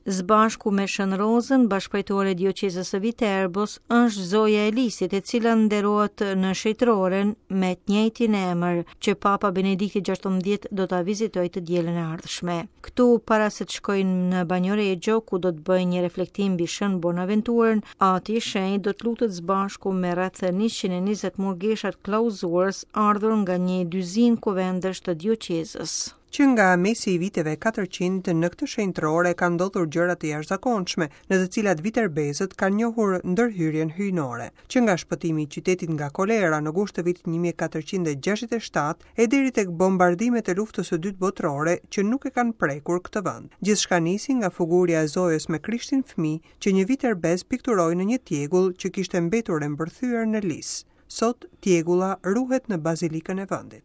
Së bashku me Shën Rozën, bashkëpunëtore Dioqezës së Viterbos, është Zoja Elisit, e cila nderohet në shejtroren me të njëjtin emër që Papa Benedikti XVI do ta vizitojë të dielën e ardhshme. Këtu, para se të shkojnë në Bagnoregio, ku do të bëjnë një reflektim mbi Shën Bonaventurën, ati i shenjtë do të lutet së bashku me rreth 120 murgesha të klauzurës ardhur nga një dyzinë kuvendesh të dioqezës. Që nga mesi i viteve 400 në këtë shenjtrore ka ndodhur gjëra të jashtëzakonshme, në të cilat viterbezët kanë njohur ndërhyrjen hyjnore. Që nga shpëtimi i qytetit nga kolera në gusht të vitit 1467 e deri tek bombardimet e luftës së dytë botërore që nuk e kanë prekur këtë vend. Gjithçka nisi nga fugurja e Zojës me Krishtin fëmijë që një viterbez pikturoi në një tjegull që kishte mbetur e mbërthyer në lis. Sot tjegulla ruhet në bazilikën e vendit.